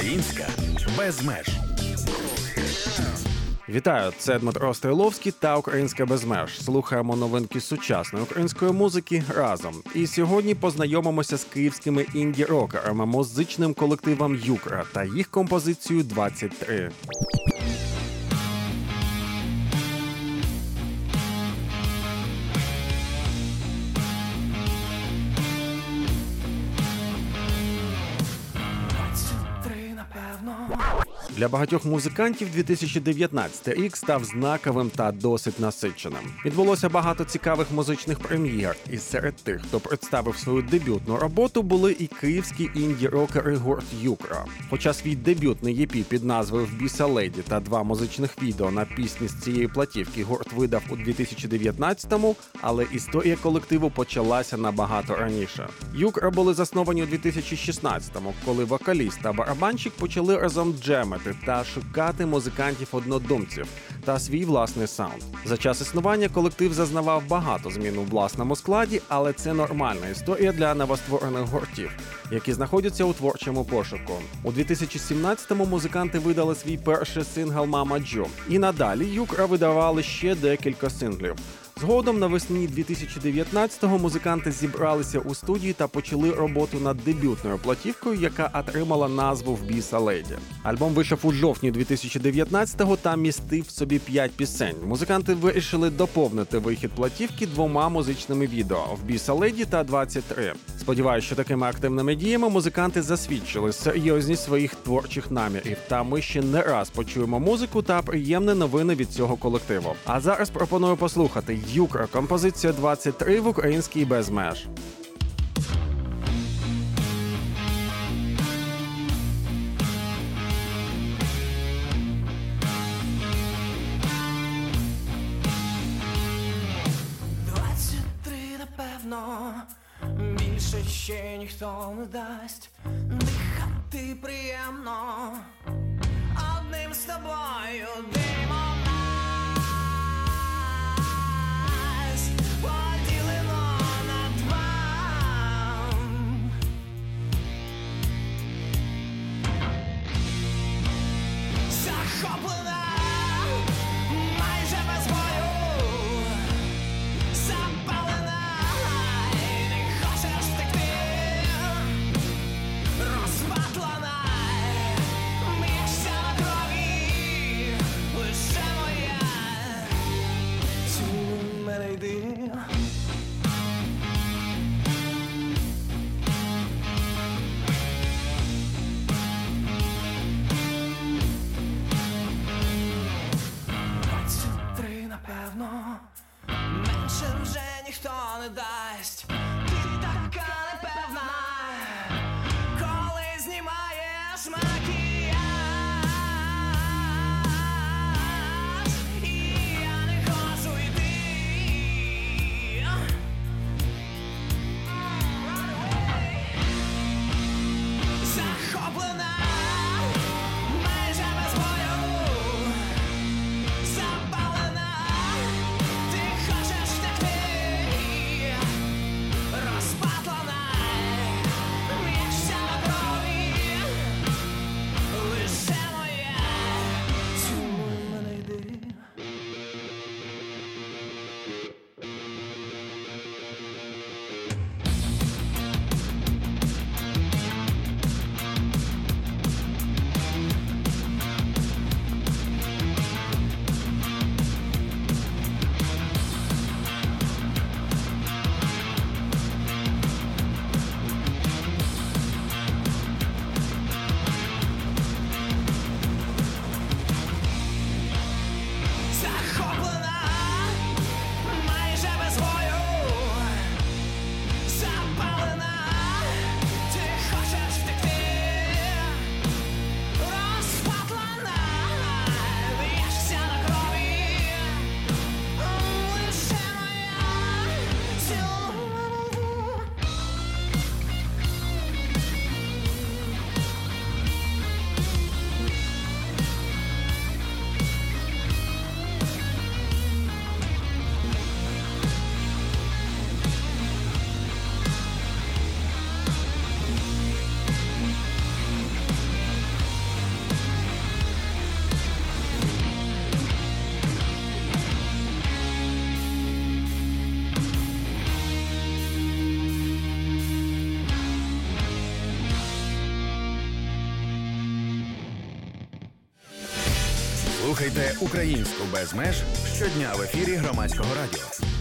Українська без меж. Вітаю, це Дмитро Стріловський та «Українська без меж». Слухаємо новинки сучасної української музики разом. І сьогодні познайомимося з київськими інді-рокерами, музичним колективом «Юкра» та їх композицією «23». Для багатьох музикантів 2019 рік став знаковим та досить насиченим. Відбулося багато цікавих музичних прем'єр, і серед тих, хто представив свою дебютну роботу, були і київські інді-рокери гурт «Юкра». Хоча свій дебютний EP під назвою «Вбійся леді» та 2 музичних відео на пісні з цієї платівки гурт видав у 2019-му, але історія колективу почалася набагато раніше. «Юкра» були засновані у 2016-му, коли вокаліст та барабанщик почали разом джемити та шукати музикантів-однодумців та свій власний саунд. За час існування колектив зазнавав багато змін у власному складі, але це нормальна історія для новостворених гуртів, які знаходяться у творчому пошуку. У 2017-му музиканти видали свій перший сингл «Мама Джо», і надалі «Юкра» видавали ще декілька синглів. Згодом навесні 2019-го музиканти зібралися у студії та почали роботу над дебютною платівкою, яка отримала назву «Вбійся леді». Альбом вийшов у жовтні 2019-го та містив в собі 5 пісень. Музиканти вирішили доповнити вихід платівки 2 музичними відео «Вбійся леді» та «23». Сподіваюсь, що такими активними діями музиканти засвідчили серйозність своїх творчих намірів, та ми ще не раз почуємо музику та приємні новини від цього колективу. А зараз пропоную послухати «Юкра», композиція «23» в українській без меж. Більше ще ніхто не дасть дихати приємно одним з тобою димо нас поділено на 2. Захоплена майже без бою, запалена. Менше вже ніхто не дасть. Ти така непевна, коли знімаєш макіяж, і я не хочу йти. Захоплена майже без бою, запалена. Слухайте українську без меж щодня в ефірі Громадського радіо.